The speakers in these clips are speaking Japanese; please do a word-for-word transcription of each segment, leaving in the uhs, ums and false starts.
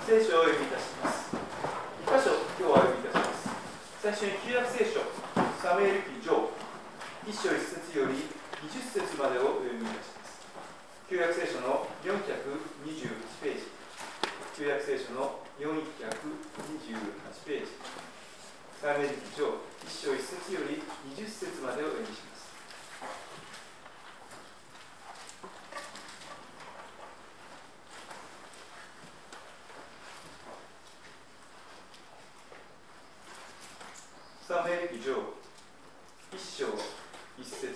聖書をお読みいたします。に箇所、今日はお読みいたします。最初に旧約聖書、サムエル記上、いっ章いっ節よりにじゅっ節までをお読みいたします。旧約聖書のよんひゃくにじゅうはちページ、旧約聖書のよんひゃくにじゅうはちページ、サムエル記上、いっ章いっ節よりにじゅっ節までをお読みします。サムエル記上、いっ章いっ節。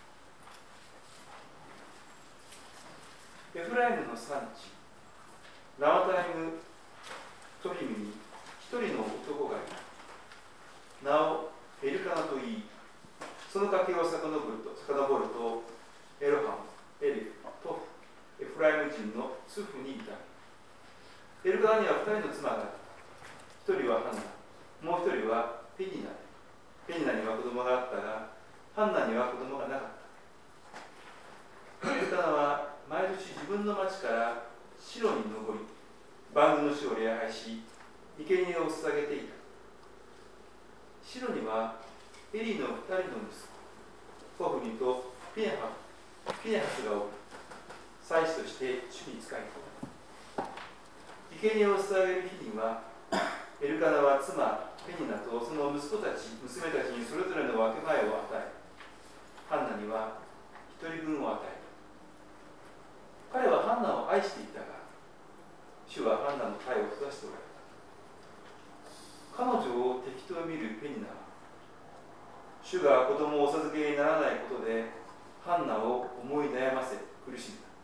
エフライムの産地、ラマタイムトリムに一人の男がいた。名をエルカナといい、その家系を遡ると、遡るとエロハム、エリフ、トフ、エフライム人のツフにいた。エルカナには二人の妻があった。一人はハンナ、もう一人はペニナ。ペニナには子供があったが、ハンナには子供がなかった。エルカナは毎年自分の町からシロに登り、万軍の主を礼拝し、生贄を捧げていた。シロにはエリの二人の息子、ホフニとピネハピネハスがおる。祭司として主に仕えていた。生贄を捧げる日には、エルカナは妻ペニナとその息子たち、娘たちにそれぞれの分け前を与え、ハンナには一人分を与えた。彼はハンナを愛していたが、主はハンナの体を閉ざしておられた。彼女を敵と見るペニナは、主が子供をお授けにならないことでハンナを思い悩ませ苦しんだ。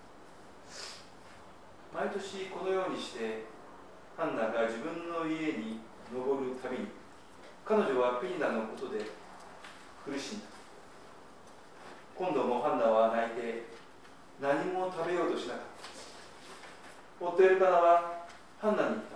毎年このようにしてハンナが自分の家に登るたびに、彼女はペニナのことで苦しんだ。今度もハンナは泣いて何も食べようとしなかった。夫エルカナはハンナに言った。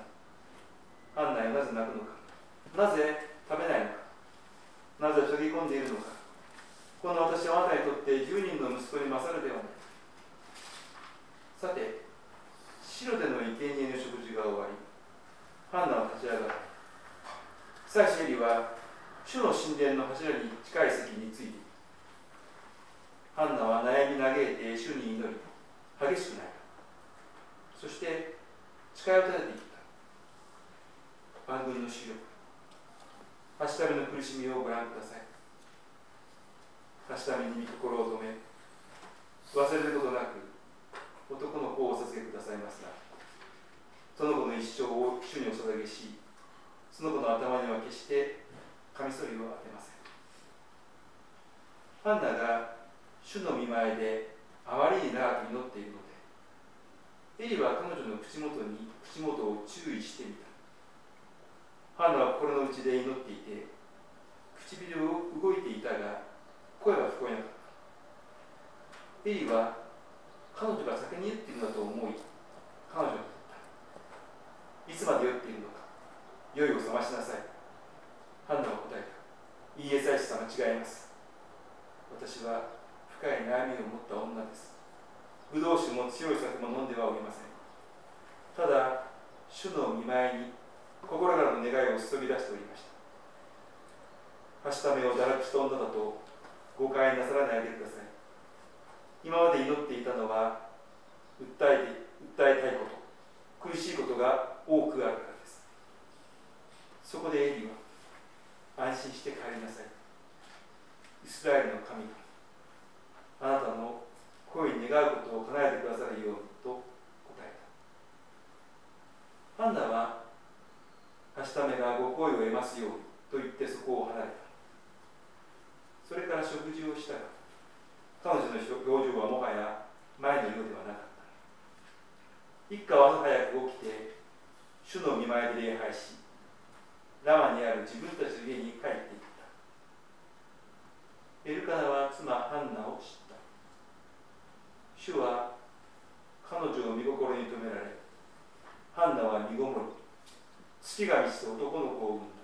ハンナよ、なぜ泣くのか。なぜ食べないのか。なぜつぎ込んでいるのか。この私はあなたにとってじゅうにんの息子に勝るではない。さて、シロでの生贄の食事が終わり、ハンナは立ち上がる。祭司エリは主の神殿の柱に近い席についていた。ハンナは悩み嘆いて主に祈り、激しく泣いた。そして誓いを立てていった。万軍の主よ、はしための苦しみをご覧ください。はしために御心を止め、忘れることなく男の子をお授けくださいますが、その子の一生を主にお捧げし、その子の頭には決してカミソリを当てません。ハンナが主の御前であまりに長く祈っているので、エリは彼女の口元に口元を注意してみた。ハンナは心の内で祈っていて、唇を動いていたが声は聞こえなかった。エリは彼女が先に言っているのだと思い、彼女に言った。いつまで酔っているのか。酔いを覚ましなさい。ハンナは答えた。いいえ、祭司様、違います。私は深い悩みを持った女です。ブドウ酒も強い酒も飲んではおりません。ただ、主の御前に心からの願いを注ぎ出しておりました。はしためを堕落した女だと誤解なさらないでください。今まで祈っていたのは、訴えて、訴えたいこと、苦しいことが多くあるからです。そこでエリは、安心して帰りなさい。イスラエルの神があなたの声に願うことを叶えてくださるようにと答えた。ハンナは、はしためがご好意を得ますようにと言ってそこを離れた。それから食事をしたが、彼女の表情はもはや前のようではなかった。一家は朝早く起きて、主の御前で礼拝し、ラマにある自分たちの家に帰っていった。エルカナは妻ハンナを知った。主は彼女を御心に留められ、ハンナは身ごもり、月が満ちて男の子を産んだ。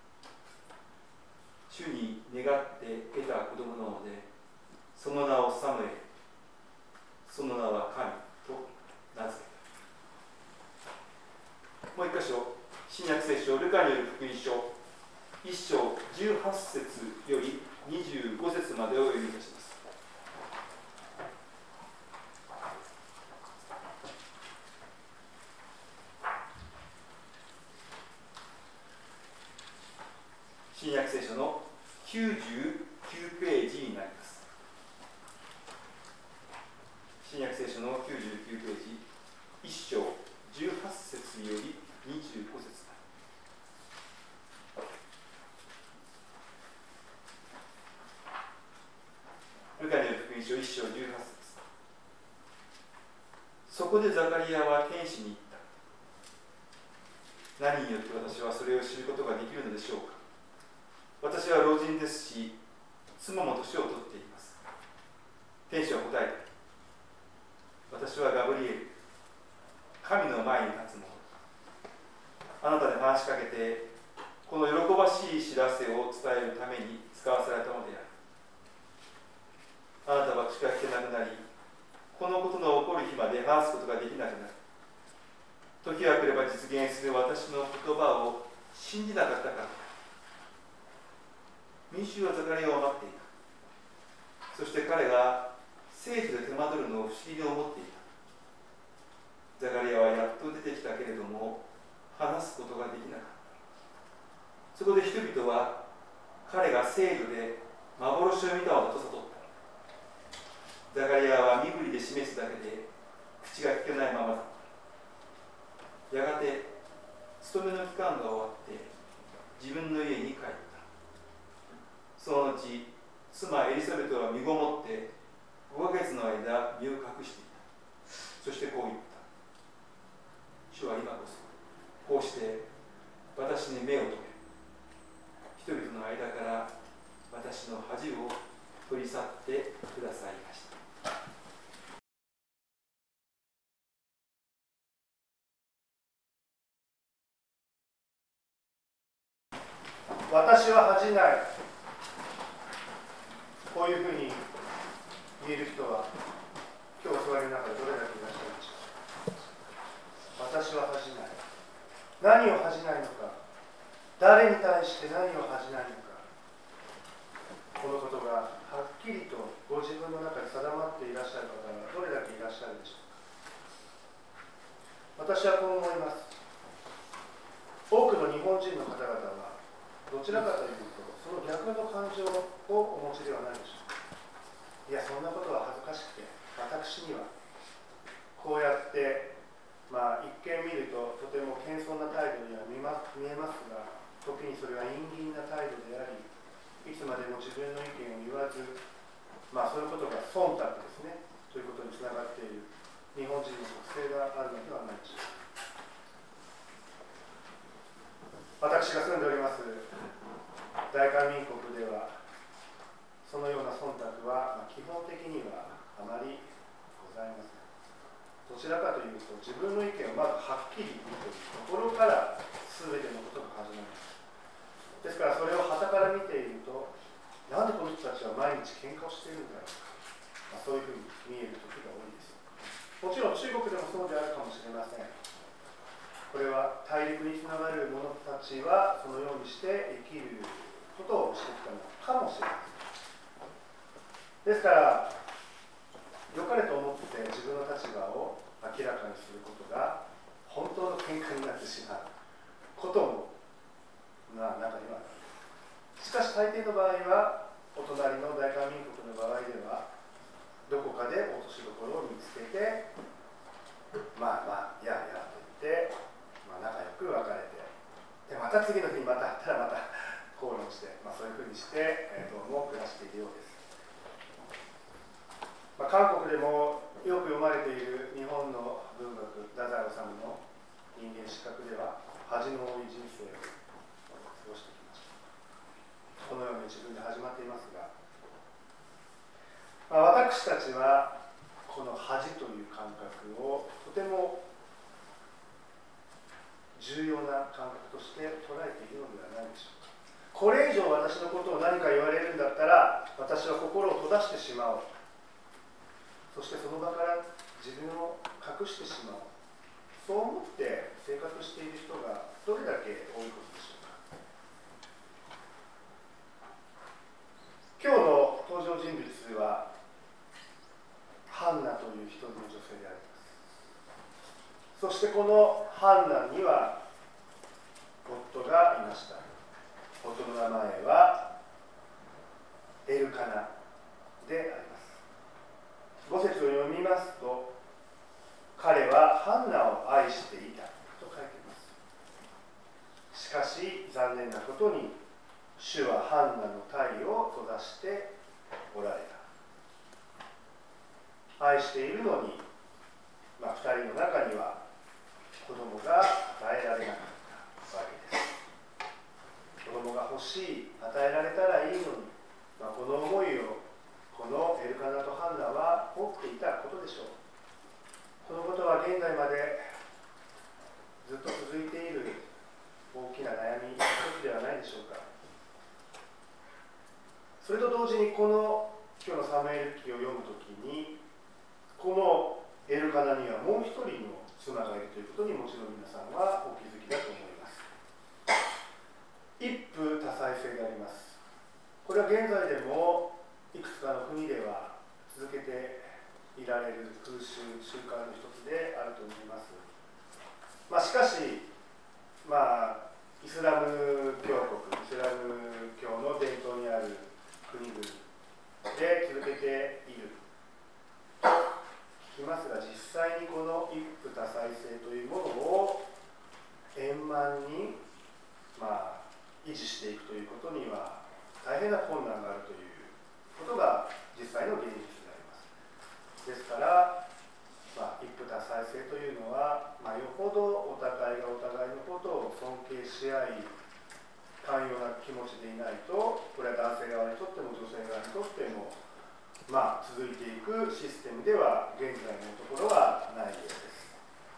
主に願って得た子供なので、その名をサムエル、その名は神と名付けた。もう箇所、新約聖書ルカによる福音書いっ章じゅうはち節よりにじゅうご節までをお読みいたします。新約聖書のきゅうじゅうきゅうページになります。新約聖書のきゅうじゅうきゅうページいっ章じゅうはち節よりにじゅうご節。ルカによる福音書いっ章じゅうはち節。そこでザカリアは天使に言った。何によって私はそれを知ることができるのでしょうか。私は老人ですし、妻も年を取っています。天使は答えた。私はガブリエル、神の前に立つ者。あなたに話しかけて、この喜ばしい知らせを伝えるために使わされたのである。あなたは口が聞けなくなり、このことの起こる日まで話すことができなくなる。時が来れば実現する私の言葉を信じなかったから。民衆はザカリアを待っていた。そして彼が聖地で手間取るのを不思議に思っていた。ザカリアはやっと出てきたけれども、話すことができなかった。そこで人々は彼が聖女で幻を見たのだと悟った。ザカリアは身振りで示すだけで口が聞けないままだった。やがて勤めの期間が終わって自分の家に帰った。その後、妻エリザベトは身ごもってごかげつの間身を隠していた。そしてこう言った。主は今こそこうして私に目を留め、人々の間から私の恥を取り去ってくださいました。 私は恥じない。こういうふうに言える人は今日お座りの中でどれだけいらっしゃるでしょうか。私は恥じない。何を恥じないのか、誰に対して何を恥じないのか、このことがはっきりとご自分の中で定まっていらっしゃる方がどれだけいらっしゃるでしょうか。私はこう思います。多くの日本人の方々はどちらかというとその逆の感情をお持ちではないでしょうか。いや、そんなことは恥ずかしくて私には、こうやってまあ一見見るととても謙遜な態度には見ます、見えますが、時にそれは陰銀な態度であり、いつまでも自分の意見を言わず、まあそういうことが忖度ですねということにつながっている日本人の特性があるのではないでしょうか。私が住んでおります大韓民国では、そのような忖度は、まあ、基本的にはあまりございません。どちらかというと、自分の意見をまずはっきり言うというところから全てのことが始まります。ですから、それを傍から見ていると、なんでこの人たちは毎日喧嘩をしているんだろうか、まあ、そういうふうに見える時が多いです。もちろん中国でもそうであるかもしれません。これは大陸につながる者たちはそのようにして生きることをしてきたのかもしれません。ですから良かれと思って自分の立場を明らかにすることが本当の喧嘩になってしまうこともな中にはある。しかし大抵の場合は、お隣の大韓民国の場合ではどこかで落としどころを見つけて、まあまあやあやあと言って、まあ、仲良く別れて、でまた次の日にまた会ったらまた口論して、まあ、そういうふうにして、えー、どうも暮らしているようです。まあ、韓国でもよく読まれている日本の文学、太宰治の人間失格では、恥の多い人生を過ごしてきました。このように自分で始まっていますが、まあ、私たちはこの恥という感覚をとても重要な感覚として捉えているのではないでしょうか。これ以上私のことを何か言われるんだったら、私は心を閉ざしてしまおう、そしてその場から自分を隠してしまおう、そう思って生活している人がどれだけ多いことでしょうか。今日の登場人物はハンナという一人の女性であります。そしてこのハンナには夫がいました。夫の名前はエルカナであります。ご節を読みますと、彼はハンナを愛していたと書いています。しかし残念なことに主はハンナの体を閉ざしておられた。愛しているのに、まあ、ふたりの中には子供が与えられなかったわけです。子供が欲しい、与えられたらいいのに、まあ、この思いをこのエルカナとハンナは持っていたことでしょう。このことは現在までずっと続いている大きな悩みの一つではないでしょうか。それと同時にこの今日のサムエル記を読むときに、このエルカナにはもう一人の妻がいるということにもちろん皆さんはお気づきだと思います。一夫多妻制であります。これは現在でもいくつかの国では続けていられる風習習慣の一つであると思います。まあ、しかし、まあ、イスラム教国、イスラム教の伝統にある国々で続けていると聞きますが、実際にこの一夫多妻制というものを円満に、まあ、維持していくということには大変な困難があるということが実際の現実であります。ですから、まあ、一夫多妻制というのは、まあ、よほどお互いがお互いのことを尊敬し合い、寛容な気持ちでいないと、これは男性側にとっても女性側にとっても、まあ、続いていくシステムでは現在のところはないようです。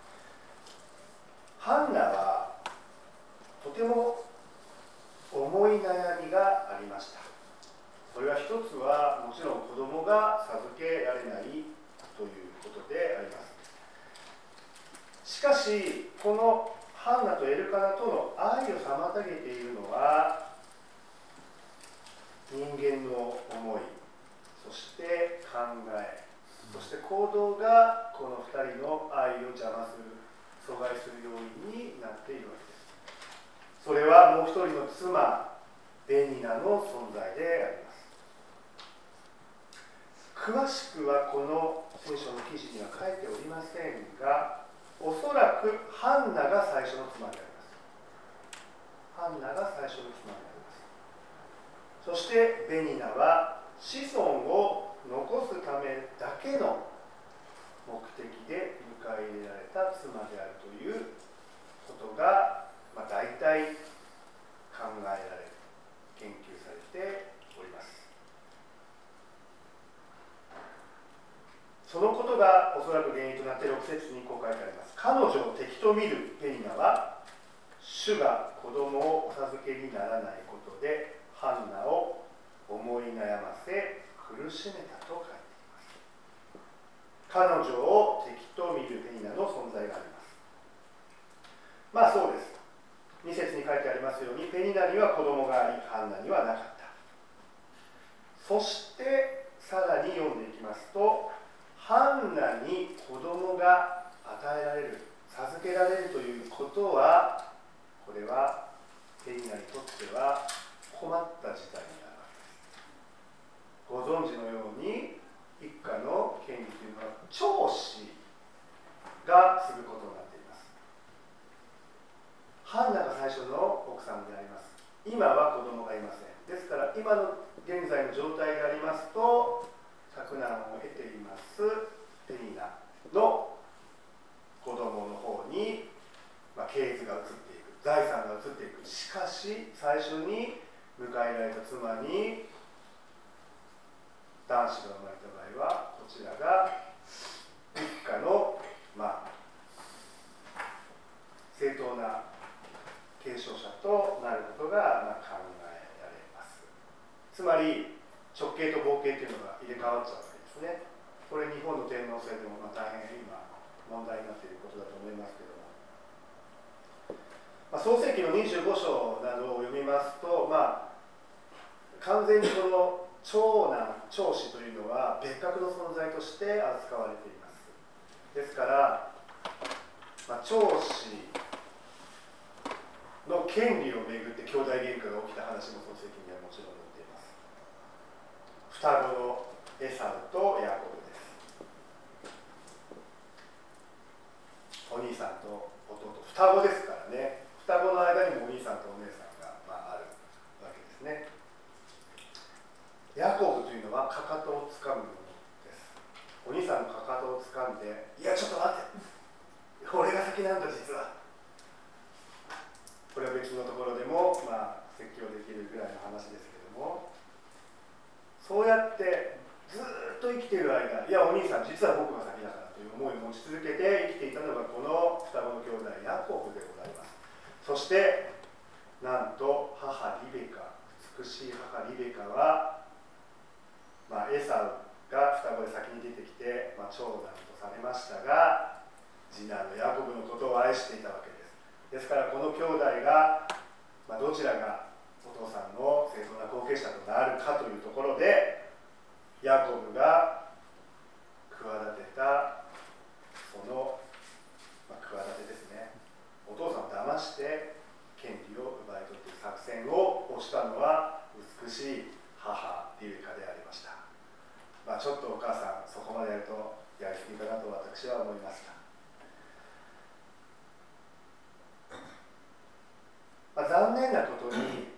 ハンナはとても重い悩みがありました。それは一つはもちろん子供が授けられないということであります。しかしこのハンナとエルカナとの愛を妨げているのは人間の思い、そして考え、そして行動がこのふたりの愛を邪魔する、阻害する要因になっているわけです。それはもう一人の妻ベニナの存在であります。詳しくはこの聖書の記事には書いておりませんが、おそらくハンナが最初の妻であります。ハンナが最初の妻であります。そしてベニナは子孫を残すためだけの目的で迎え入れられた妻であるということが、まあ、大体考えられ、研究されております。そのことがおそらく原因となってろく節にこう書いてあります。彼女を敵と見るペニナは、主が子供をお授けにならないことでハンナを思い悩ませ苦しめたと書いています。彼女を敵と見るペニナの存在があります。まあそうです。に節に書いてありますように、ペニナには子供があり、ハンナにはなかった。そしてさらに読んでいきますと、ハンナに子供が与えられる、授けられるということは、これはペニナにとっては困った事態になるわけです。ご存知のように、一家の権利というのは長子が継ぐことになっています。ハンナが最初の奥さんであります。今は子供がいません。ですから今の現在の状態でありますと、嫡男を得ていますペニナの子供の方に、まあ、系図が移っていく、財産が移っていく。しかし最初に迎えられた妻に男子が生まれた場合は、こちらが一家の、まあ、正当な継承者となることが、まあ、考えられます。つまり直系と合系というのが入れ替わっちゃうわけですね。これ日本の天皇制でもまあ大変今問題になっていることだと思いますけども、 創世記のにじゅうご章などを読みますと、まあ、完全にこの長男、長子というのは別格の存在として扱われています。ですから、まあ、長子の権利をめぐって兄弟喧嘩が起きた話も創世記にはもちろん載っています。双子のエサウとヤコブです。お兄さんと弟、双子ですからね。双子の間にもお兄さんとお姉さんが、まあ、あるわけですね。ヤコブというのはかかとをつかむものです。お兄さんのかかとをつかんで、いやちょっと待って、俺が先なんだ実は。これは別のところでも、まあ、説教できるぐらいの話ですけれども、そうやってずっと生きている間、いやお兄さん実は僕が先だからという思いを持ち続けて生きていたのがこの双子の兄弟ヤコブでございます。そしてなんと母リベカ、美しい母リベカは、まあ、エサウが双子で先に出てきて、まあ、長男とされましたが、次男のヤコブのことを愛していたわけです。ですからこの兄弟が、まあ、どちらがお父さんの正当な後継者となるかというところで、ヤコブが企てたその、まあ、企てですね、お父さんを騙して権利を奪い取っていく作戦を推したのは美しい母リベカでありました。まあ、ちょっとお母さんそこまでやるとやりすぎかなと私は思いました。まあ、残念なことに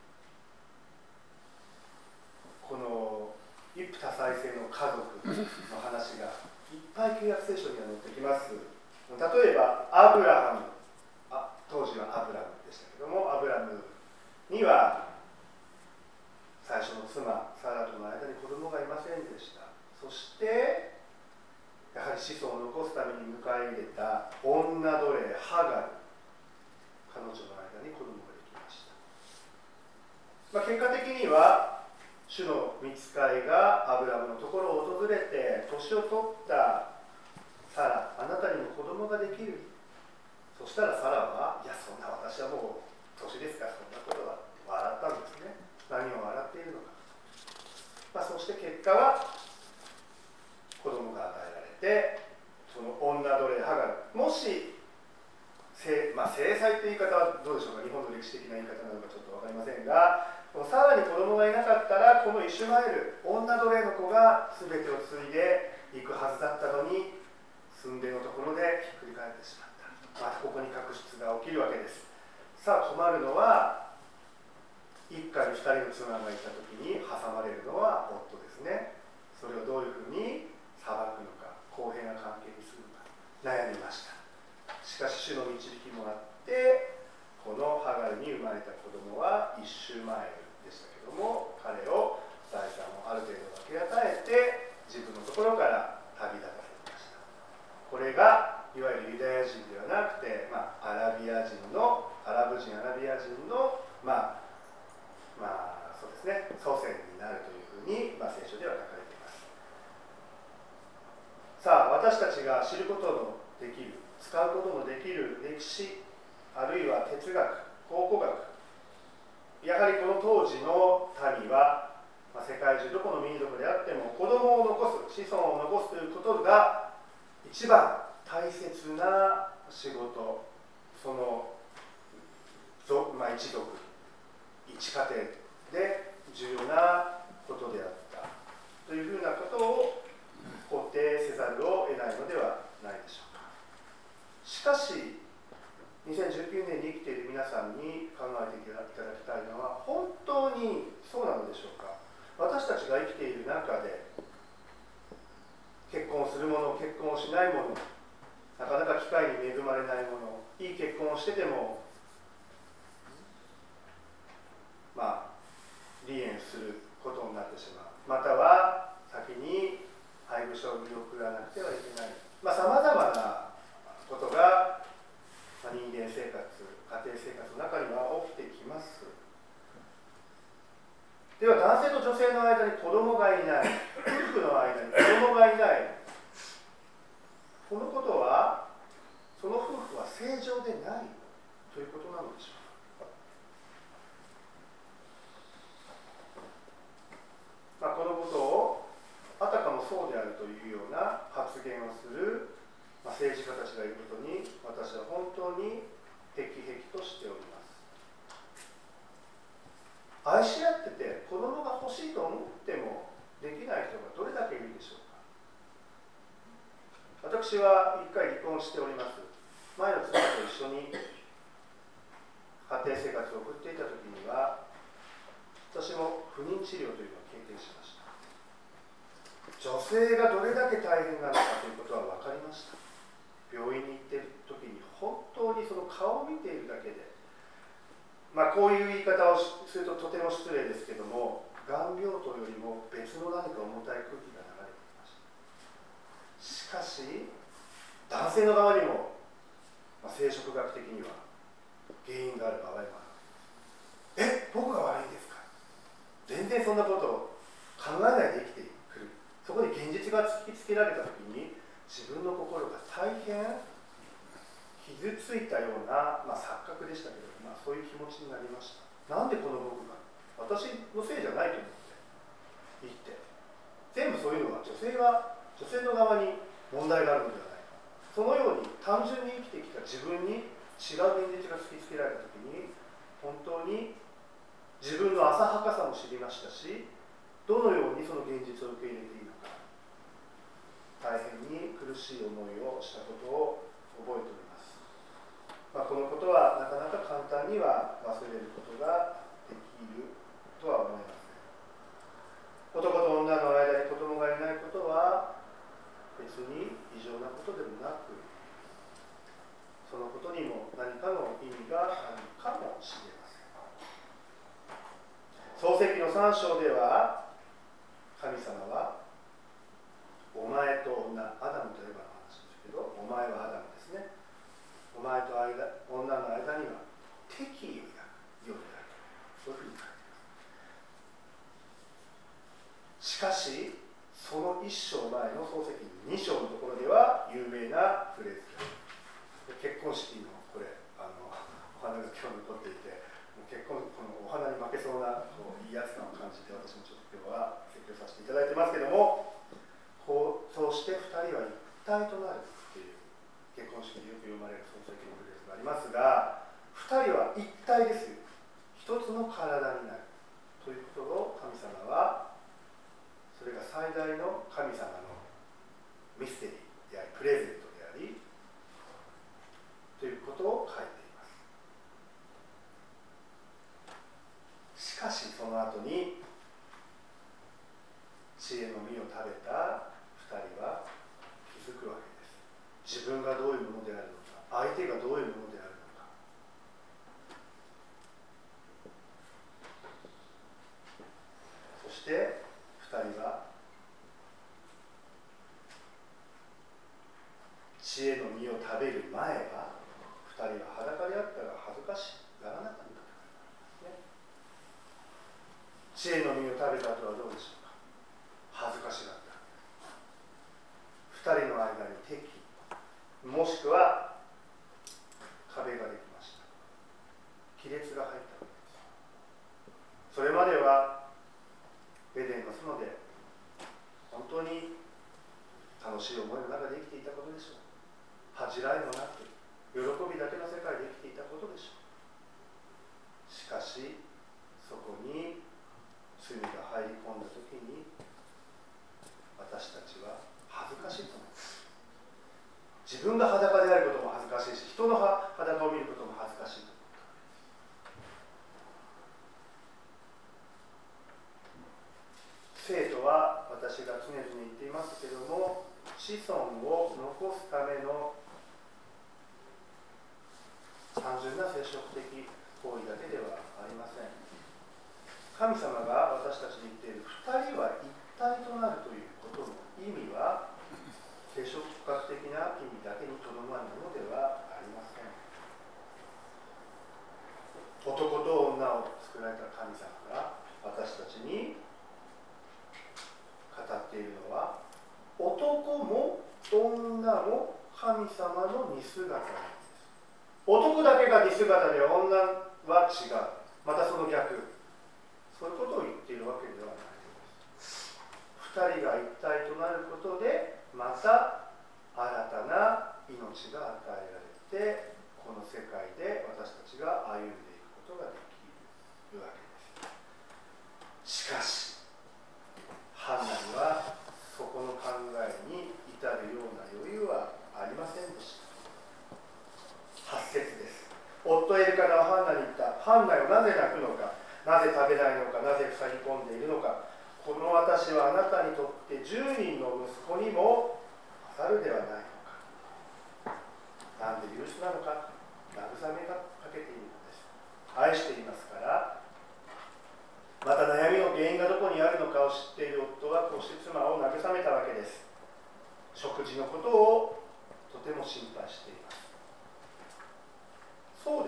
この一夫多妻制の家族の話がいっぱい旧約聖書には載ってきます。例えばアブラハム、あ当時はアブラムでしたけども、アブラムには最初の妻サラとの間に子供がいませんでした。そしてやはり子孫を残すために迎え入れた女奴隷ハガル、彼女の間に子供ができました。まあ、結果的には主の御使いがアブラムのところを訪れて、年を取ったサラ、あなたにも子供ができる。そしたらサラは、いやそんな私はもう年ですからそんなことは笑ったんですね。何を笑っているのか。まあ、そして結果は子供が与えられて、その女奴隷ハガル、もし制、まあ、制裁という言い方はどうでしょうか、日本の歴史的な言い方なのかちょっと分かりませんが、さらに子供がいなかったらこのイシュマエル、女奴隷の子が全てを継いでいくはずだったのに、寸出のところでひっくり返ってしまった。またここに確執が起きるわけです。さあ困るのは、一家にふたりの妻がいたときに挟まれるのは夫ですね。それをどういうふうに裁くのか、公平な関係にするのか悩みました。しかし主の導きもあって、このハガルに生まれた子供はイシュマエルでしたけども、彼を財産をある程度分け与えて自分のところから旅立たせました。これがいわゆるユダヤ人ではなくて、まあ、アラビア人のアラブ人アラビア人のまあまあそうですね、祖先になるというふうに、まあ、聖書では書かれています。さあ私たちが知ることのできる、使うことのできる歴史、あるいは哲学、考古学、やはりこの当時の民は、まあ、世界中どこの民族であっても子供を残す、子孫を残すということが一番大切な仕事、その、まあ、一族、一家庭で重要なことであったというふうなことを肯定せざるを得ないのではないでしょうか。しかしにせんじゅうきゅうねんに生きている皆さんに考えていただきたいのは、本当にそうなのでしょうか。私たちが生きている中で結婚するもの、結婚をしないもの、なかなか機会に恵まれないもの、いい結婚をしててもまあ離縁することになってしまう、または先に配偶者を見送らなくてはいけない、まあさまざまなことが人間生活、家庭生活の中には起きてきます。では男性と女性の間に子供がいない、夫婦の間に子供がいない、このことはその夫婦は正常でないということなのでしょうか。まあ、このことをあたかもそうであるというような発言をする、まあ、政治家たちがいることに私は本当にへきへきとしております。愛し合ってて子供が欲しいと思ってもできない人がどれだけいるでしょうか。私は一回離婚しております。前の妻と一緒に家庭生活を送っていた時には、私も不妊治療というのを経験しました。女性がどれだけ大変なのかということは分かりました。病院に行っている時に本当にその顔を見ているだけで、まあ、こういう言い方をするととても失礼ですけども、がん病棟よりも別の何か重たい空気が流れていました。しかし男性の側にも、まあ、生殖学的には原因がある場合もある。え、僕が悪いんですか。全然そんなことを考えないで生きてくる。そこに現実が突きつけられたときに、自分の心が大変傷ついたような、まあ、錯覚でしたけれども、まあ、そういう気持ちになりました。なんでこの僕が、私のせいじゃないと思って生きて、全部そういうのは女性は女性の側に問題があるのではないか。そのように単純に生きてきた自分に違う現実が突きつけられたときに、本当に自分の浅はかさも知りましたし、どのようにその現実を受け入れていいのか、大変に苦しい思いをしたことを覚えております。まあ、このことはなかなか簡単には忘れることができるとは思いません。男と女の間に子供がいないことは別に異常なことでもなく、そのことにも何かの意味があるかもしれません。創世記のさん章では、神様はお前と女、アダムとエバの話ですけど、お前はアダムですね。お前と間女の間には敵意を抱くようになる。そういうふうに書いています。しかし、その一章前の創世記に章のところでは有名なフレーズです。結婚式のこれあのお花が今日残っていて、もう結婚このお花に負けそうなこういいやつ感を感じて、私もちょっと今日は説教させていただいてますけども、こうそうしてふたりは一体となるっていう結婚式でよく読まれる創世記のフレーズがありますが、ふたりは一体ですよ。一つの体になるということを神様は、それが最大の神様のミステリーでありプレゼントでありということを書いています。しかしその後に知恵の実を食べたふたりは気づくわけです。自分がどういうものであるのか、相手がどういうものであるのか。そしてふたりは知恵の実を食べる前はふたりは裸であったが恥ずかしがらなかった、ね、知恵の実を食べた後はどうでしょうか。恥ずかしがったふたりの間に敵もしくは壁ができました。亀裂が入ったわけです。それまではエデンの園で本当に楽しい思いの中で生きていたことでしょう。恥じらいもなく喜びだけの世界で生きていたことでしょう。しかしそこに罪が入り込んだときに、私たちは恥ずかしいと思います。自分が裸であることも恥ずかしいし、人の裸を見ることも恥ずかしいと思ったわけです。生とは私が常々言っていますけれども、子孫を残すための単純な接触的行為だけではありません。神様が私たちに言っているふたりは一体となるということの意味は、接触学的な意味だけにとどまるものではありません。男と女を作られた神様が私たちに語っているのは、男も女も神様の似姿なんです。 男だけが似姿で女は違う、またその逆、そういうことを言っているわけではないです。二人が一体となることでまた新たな命が与えられて、この世界で私たちが歩んでいくことができるわけです。しかしハンナにはそこの考えに至るような余裕はありませんでした。はち節です。夫エルカナはハンナに言った。ハンナよ、なぜ泣くのか、なぜ食べないのか、なぜ塞ぎ込んでいるのか。この私はあなたにとってじゅうにんの息子にも勝るではないのか。なんで憂鬱なのか、慰めがかけているのです。愛していますから。また悩みの原因がどこにあるのかを知っている夫はこうして妻を慰めたわけです。食事のことをとても心配しています。そうです。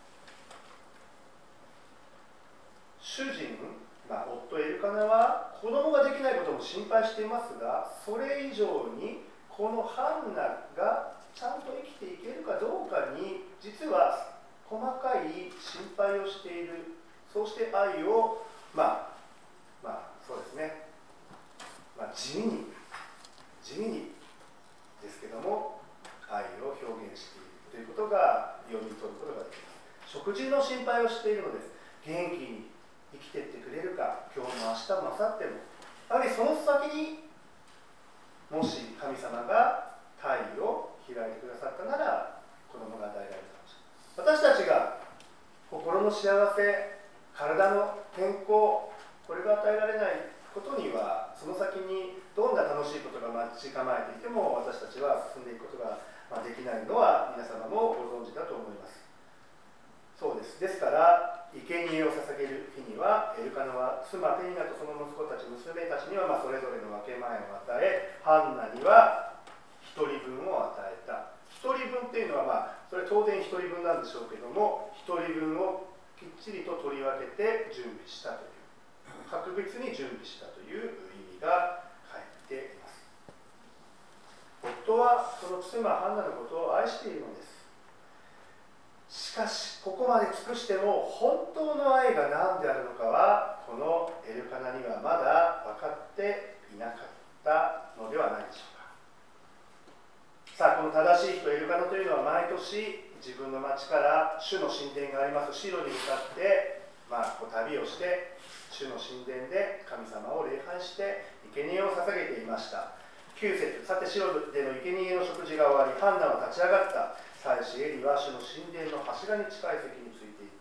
主人、まあ、夫エルカナは子供ができないことも心配していますが、それ以上にこのハンナがちゃんと生きていけるかどうかに実は細かい心配をしている。そうして愛をまあまあそうですね、まあ、地味に地味にですけども愛を表現しているということが読み取ることができます。食事の心配をしているのです。元気に生きていってくれるか、今日も明日も明後日も。やはりその先にもし神様が胎を開いてくださったなら子供が与えられるかもしれない。私たちが心の幸せ、体の健康、これが与えられないことには、その先にどんな楽しいことが待ち構えていても私たちは進んでいくことができないのは皆様もご存知だと思います。そうです。ですから生贄を捧げる日にはエルカナは妻ペニナとその息子たち娘たちにはまあそれぞれの分け前を与え、ハンナには一人分を与えた。一人分っていうのはまあそれ当然一人分なんでしょうけども、一人分をきっちりと取り分けて準備したという、格別に準備したという意味が入っています。夫はその妻ハンナのことを愛しているのです。しかしここまで尽くしても本当の愛が何であるのかはこのエルカナにはまだ分かっていなかったのではないでしょうか。さあ、この正しい人エルカナというのは毎年自分の町から主の神殿がありますシロに向かって、まあ、こう旅をして主の神殿で神様を礼拝して生贄を捧げていました。きゅう節、さてシロでの生贄の食事が終わりハンナは立ち上がった。妻子エリは主の神殿の柱に近い席についていった。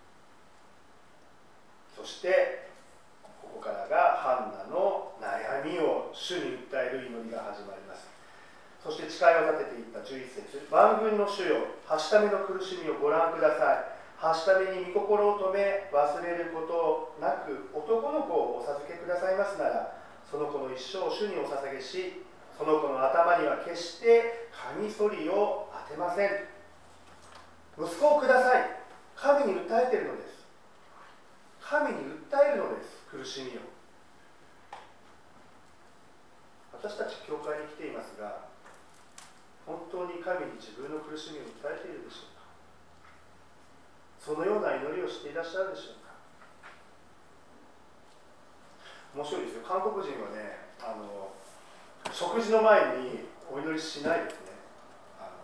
そしてここからがハンナの悩みを主に訴える祈りが始まります。そして誓いを立てていったじゅういち節、万軍の主よ、はしための苦しみをご覧ください。はしために御心を止め忘れることなく男の子をお授けくださいますなら、その子の一生を主にお捧げし、その子の頭には決してカミソリを当てません。息子をください。神に訴えているのです。神に訴えるのです。苦しみを。私たち教会に来ていますが、本当に神に自分の苦しみを訴えているでしょうか。そのような祈りをしていらっしゃるでしょうか。面白いですよ。韓国人はね、あの食事の前にお祈りしないですね。あの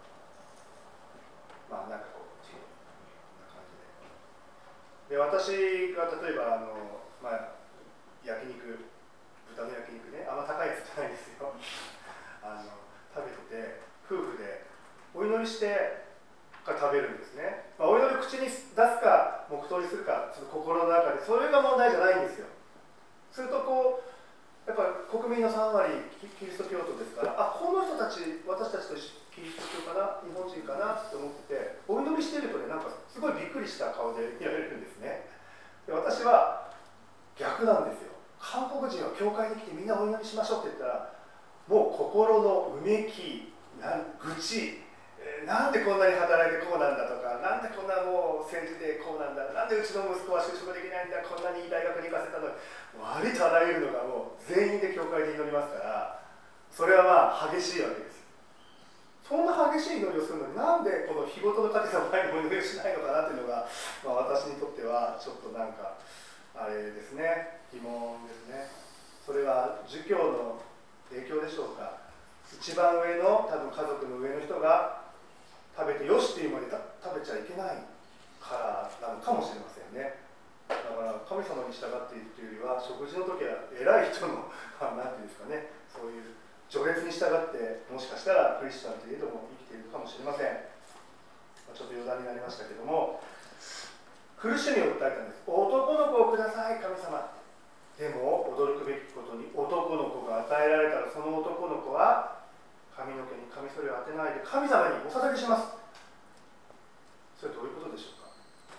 まあなんかこうこんな感じで。で、私が例えばあの、まあ、焼肉、豚の焼肉ね、あんま高いやつじゃないですよ。あの食べてて、夫婦でお祈りしてから食べるんですね。まあ、お祈りを口に出すか黙祷にするか、ちょっと心の中でそれが問題じゃないんですよ。するとこうやっぱり国民のさん割キリスト教徒ですから、あ、この人たち私たちとキリスト教かな、日本人かなって思ってて、お祈りしてるとね、なんかすごいびっくりした顔で見られるんですね。で、私は逆なんですよ。韓国人は教会に来てみんなお祈りしましょうって言ったら、もう心のうめき、愚痴、なんでこんなに働いてこうなんだとか、なんでこんなもう政治でこうなんだ、なんでうちの息子は就職できないんだ、こんなにいい大学に行かせたのに、ありとあらゆるのがもう全員で教会で祈りますから、それはまあ激しいわけです。 そんな激しい祈りをするのに、なんでこの日ごとの神様にお祈りをしないのかなっていうのが、まあ、私にとってはちょっとなんかあれですね、疑問ですね。それは儒教の影響でしょうか。一番上の多分家族の上の人が食べてよしっていうまで食べちゃいけないからなのかもしれませんね。だから神様に従っているというよりは、食事の時は偉い人の何ていうんですかね、そういう序列に従ってもしかしたらクリスチャンといえども生きているかもしれません。ちょっと余談になりましたけども、苦しみを訴えたんです。男の子をください神様。でも驚くべきことに、男の子が与えられたら、その男の子は髪の毛にカミソリを当てないで神様にお捧げします。それどういうことでしょうか。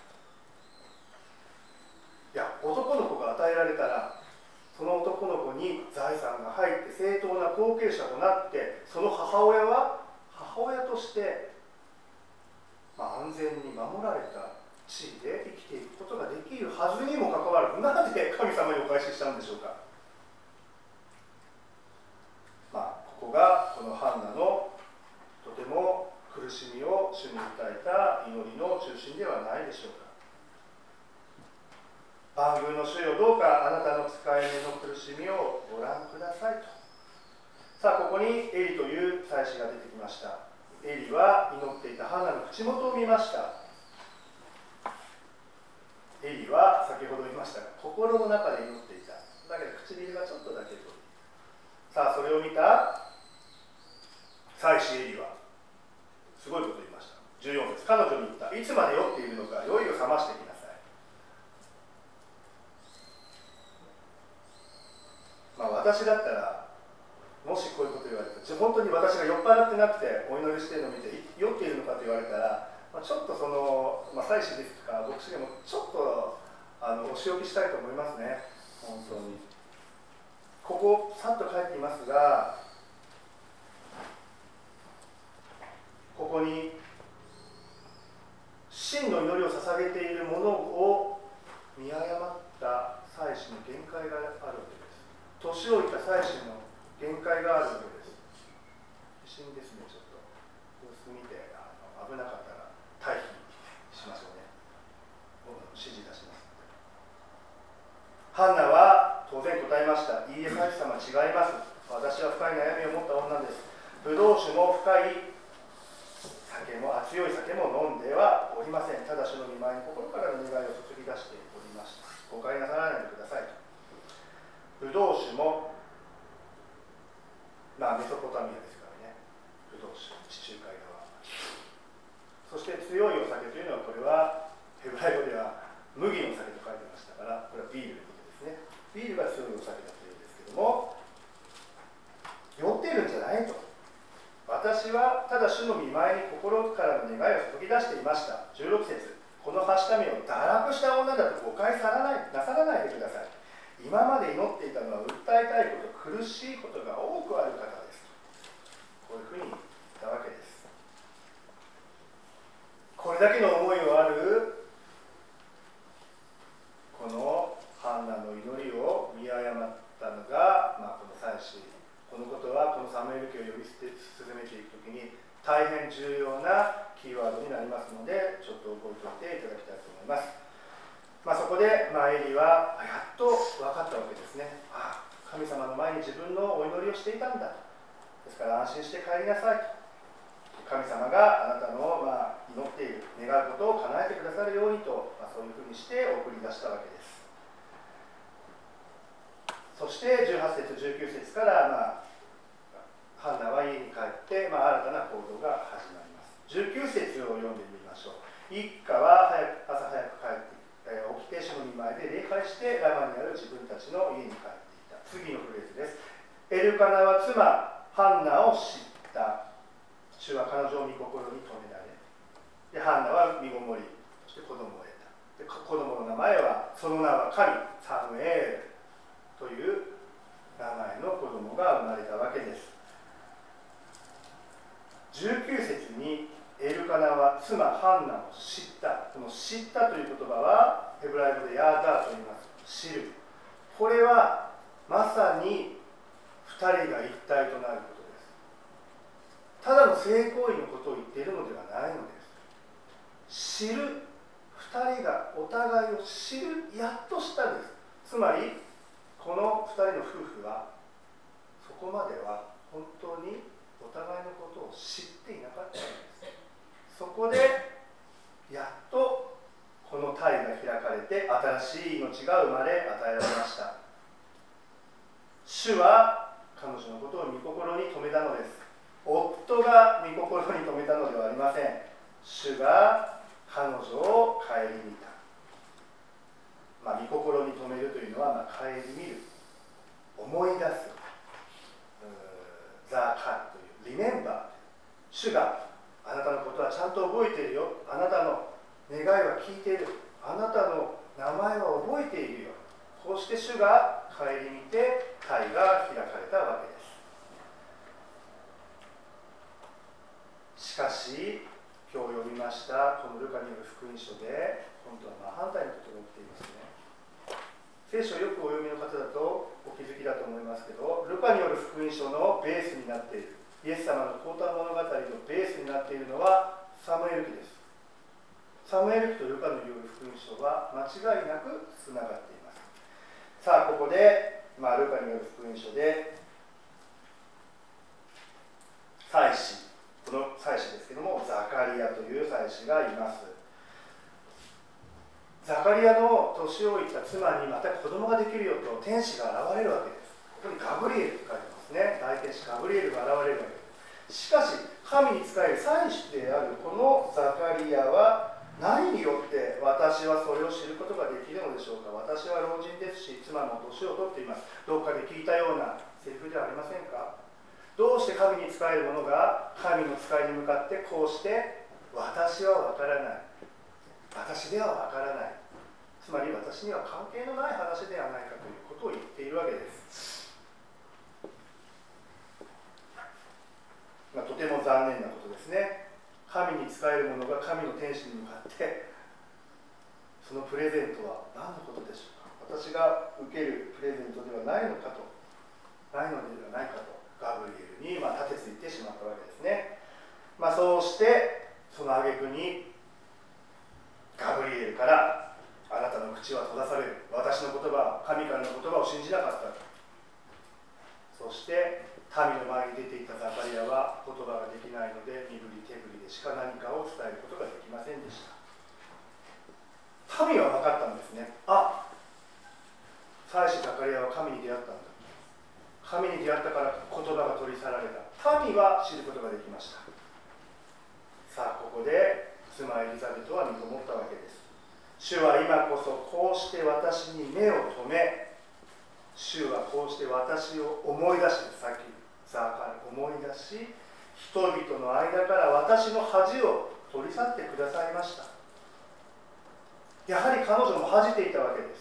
いや、男の子が与えられたら、その男の子に財産が入って正当な後継者となって、その母親は母親として、まあ、安全に守られた地位で生きていくことができるはずにもかかわらず、なぜ神様にお返ししたんでしょうか。まあ、ここがこのハンナのとても苦しみを主に訴えた祈りの中心ではないでしょうか。万軍の主よ、どうかあなたの使い目の苦しみをご覧くださいと。さあ、ここにエリという祭司が出てきました。エリは祈っていたハンナの口元を見ました。エリは先ほど言いましたが、心の中で祈っていた。だけど唇がちょっとだけ遠い。さあ、それを見た祭司エリはすごいことを言いました。じゅうよん節、彼女に言った。いつまで酔っているのか、酔いを覚ましてきなさい。まあ、私だったら、もしこういうこと言われたら、本当に私が酔っ払ってなくてお祈りしているのを見て酔っているのかと言われたら、まあ、ちょっとその、まあ、祭司ですとか牧師でもちょっとあのお仕置きしたいと思いますね。本当にここさっと書いていますが、ここに真の祈りを捧げているものを見誤った祭司の限界があるわけです。年老いた祭司の限界があるわけです。不審ですね。ちょっと様子見て、あの危なかったら退避しましょうね。指示出します。ハンナは当然答えました。いいえ、祭司様、違います。私は深い悩みを持った女です。ブドウ酒も深い酒も強い酒も飲んではおりません。ただ主の御前に心からの願いを注ぎ出しておりました。誤解なさらないでくださいと。ブドウ酒も、まあメソポタミアですからね。ブドウ酒、地中海側。そして強いお酒というのは、これはヘブライ語では麦の酒と書いてましたから、これはビールのことですね。ビールが強いお酒だというんですけども、酔っているんじゃないと。私はただ主の御前に心からの願いを注ぎ出していました。じゅうろく節、このはしたみを堕落した女だと誤解さらないなさらないでください。今まで祈っていたのは訴えたいこと、苦しいことが多くある方です。こういうふうに言ったわけです。これだけの思いのあるこのハンナの祈りを見誤ったのが、まあ、この祭司。このことはこのサムエル記を読み進めていくときに大変重要なキーワードになりますので、ちょっと覚えておいていただきたいと思います。まあ、そこで、まあ、エリはやっと分かったわけですね。ああ、神様の前に自分のお祈りをしていたんだと。ですから安心して帰りなさいと。神様があなたの、まあ、祈っている願うことを叶えてくださるようにと、まあ、そういうふうにして送り出したわけです。そしてじゅうはち節じゅうきゅう節から、まあ、ハンナは家に帰って、まあ、新たな行動が始まります。じゅうきゅう節を読んでみましょう。一家は早く朝早く帰って、えー、起きて主の御前で礼拝してラマにある自分たちの家に帰っていた。次のフレーズです。エルカナは妻ハンナを知った。主は彼女を御心に留められ、でハンナは身ごもり、そして子供を得た。で子供の名前は、その名は神サムエールという名前の子供が生まれたわけです。じゅうきゅう節にエルカナは妻ハンナを知った。この知ったという言葉はヘブライ語でヤーダーと言います。知る。これはまさにふたりが一体となることです。 ただの性行為のことを言っているのではないのです。知る、ふたりがお互いを知る、やっとしたんです。つまりこのふたりの夫婦はそこまでは本当にお互いのことを知っていなかったんです。そこでやっとこの胎が開かれて新しい命が生まれ与えられました。主は彼女のことを御心に留めたのです。夫が御心に留めたのではありません。主が彼女を顧みた。まあ、御心に留めるというのは、まあ、顧みる、思い出す、ザーカという、リメンバー。主があなたのことはちゃんと覚えているよ。あなたの願いは聞いている。あなたの名前は覚えているよ。こうして主が顧みて胎が開かれたわけです。しかし今日読みましたこのルカによる福音書で今度は真反対のことが起きていますね。聖書をよくお読みの方だとお気づきだと思いますけど、ルカによる福音書のベースになっている、イエス様の降誕物語のベースになっているのはサムエル記です。サムエル記とルカによる福音書は間違いなくつながっています。さあここで、まあ、ルカによる福音書で祭司、この祭司ですけどもザカリアという祭司がいます。ザカリアの年老いた妻にまた子供ができるよと天使が現れるわけです。ここにガブリエルと書いてますね。大天使ガブリエルが現れるわけです。しかし神に仕える祭司であるこのザカリアは何によって私はそれを知ることができるのでしょうか。私は老人ですし妻も年を取っています。どっかで聞いたようなセリフではありませんか。どうして神に仕える者が神の使いに向かってこうして私は分からない、私では分からない、つまり私には関係のない話ではないかということを言っているわけです。まあ、とても残念なことですね。神に仕える者が神の天使に向かってそのプレゼントは何のことでしょうか。私が受けるプレゼントではないのかとないのではないかとガブリエルにまあ立てついてしまったわけですね。まあ、そうしてその挙句にガブリエルからあなたの口は閉ざされる、私の言葉、神からの言葉を信じなかった。そして民の前に出ていたザカリアは言葉ができないので身振り手振りでしか何かを伝えることができませんでした。民は分かったんですね。あ、祭司ザカリアは神に出会ったんだ。神に出会ったから言葉が取り去られた。民は知ることができました。さあここで妻エリザベトは身ごもったわけです。主は今こそこうして私に目を留め、主はこうして私を思い出し、さっきザーカル思い出し、人々の間から私の恥を取り去ってくださいました。やはり彼女も恥じていたわけです。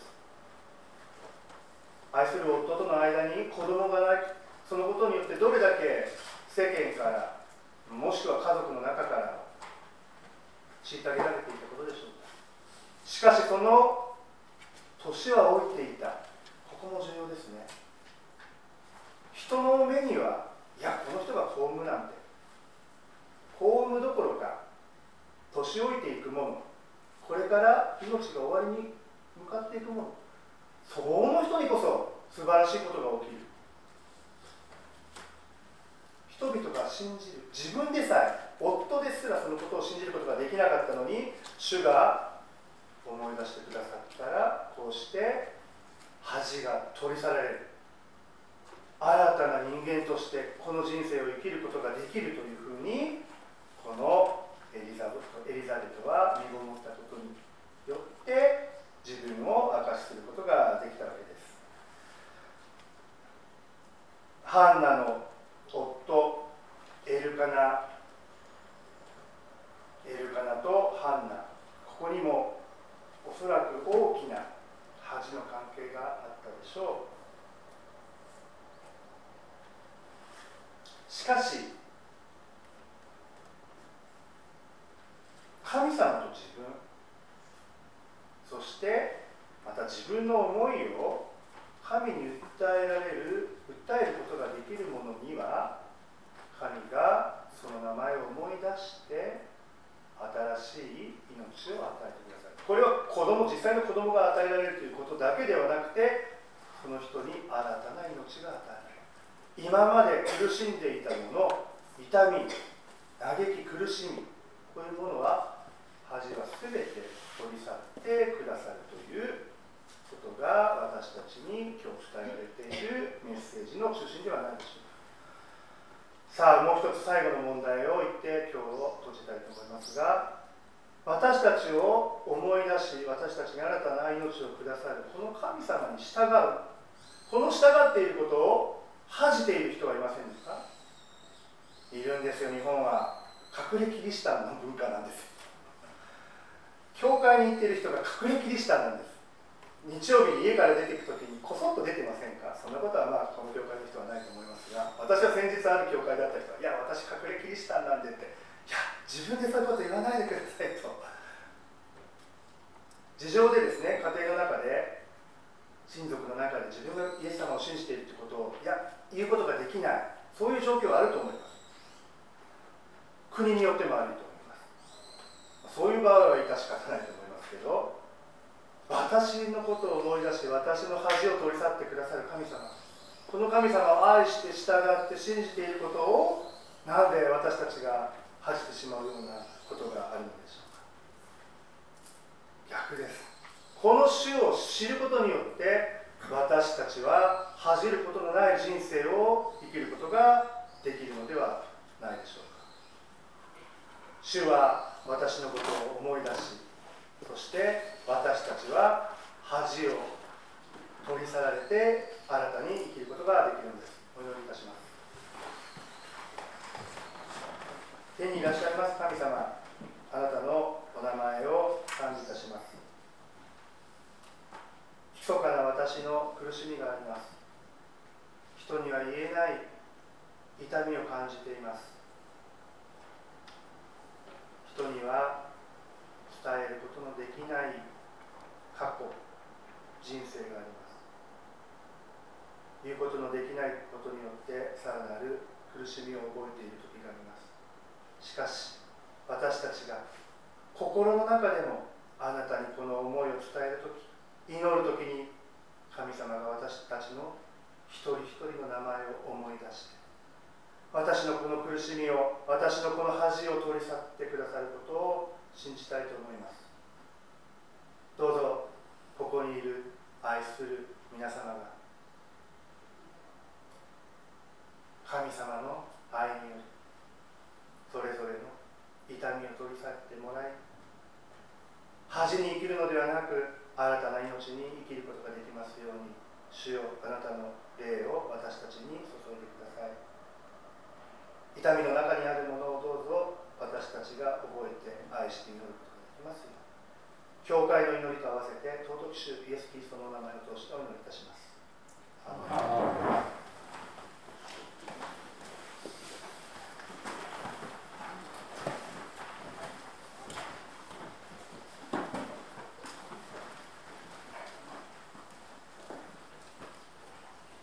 愛する夫との間に子供がない、そのことによってどれだけ世間からもしくは家族の中から虐げられていたことでしょうか。しかしその年は老いていた、ここも重要ですね。人の目にはいやこの人が公務なんて、公務どころか年老いていくもの、これから命が終わりに向かっていくもの、その人にこそ素晴らしいことが起きる。人々が信じる、自分でさえ夫ですらそのことを信じることができなかったのに主が思い出してくださったら、こうして恥が取り去られる、新たな人間としてこの人生を生きることができるというふうにこのエリザベト、エリザベトは身ごもったことによって自分を明かしすることができたわけです。ハンナの夫エルカナエルカナとハンナ、ここにもおそらく大きな恥の関係があったでしょう。しかし神様と自分、そしてまた自分の思いを神に訴えられる、訴えることができる者には神がその名前を思い出して新しい命を与えてください。これは子供、実際の子供が与えられるということだけではなくて、その人に新たな命が与えられる。今まで苦しんでいたもの、痛み、嘆き、苦しみ、こういうものは恥はすべて取り去ってくださるということが私たちに今日伝えられているメッセージの中心ではないでしょうか。さあ、もう一つ最後の問題を言って今日を閉じたいと思いますが、私たちを思い出し、私たちに新たな命をくださるこの神様に従う、この従っていることを恥じている人はいませんですか？いるんですよ。日本は隠れキリシタンの文化なんです。教会に行っている人が隠れキリシタンなんです。日曜日に家から出ていくときにこそっと出てませんか？そんなことはまあこの教会の人はないと思いますが、私は先日ある教会であった人は、いや私隠れキリシタンなんでって、いや自分でそういうこと言わないでくださいと。事情でですね、家庭の中で親族の中で自分がイエス様を信じているということをいや言うことができない、そういう状況はあると思います。国によってもあると思います。そういう場合は致し方ないと思いますけど、私のことを思い出し、私の恥を取り去ってくださる神様、この神様を愛して従って信じていることをなんで私たちが恥じてしまうようなことがあるのでしょうか。逆です。この主を知ることによって私たちは恥じることのない人生を生きることができるのではないでしょうか。主は私のことを思い出し、そして私たちは恥を取り去られて新たに生きることができるのです。お祈りいたします。天にいらっしゃいます神様、あなたのお名前を賛美いたします。密かな私の苦しみがあります。人には言えない痛みを感じています。人には伝えることのできない過去、人生があります。言うことのできないことによってさらなる苦しみを覚えている時があります。しかし私たちが心の中でもあなたにこの思いを伝えるとき、祈るときに神様が私たちの一人一人の名前を思い出して、私のこの苦しみを、私のこの恥を取り去ってくださることを信じたいと思います。どうぞここにいる愛する皆様が神様の愛によりそれぞれの痛みを取り去ってもらい、恥に生きるのではなく新たな命に生きることができますように、主よ、あなたの霊を私たちに注いでください。痛みの中にあるものをどうぞ私たちが覚えて愛して祈ることができますように、教会の祈りと合わせて尊き主イエス・キリストのお名前を通してお祈りいたします。アーメン。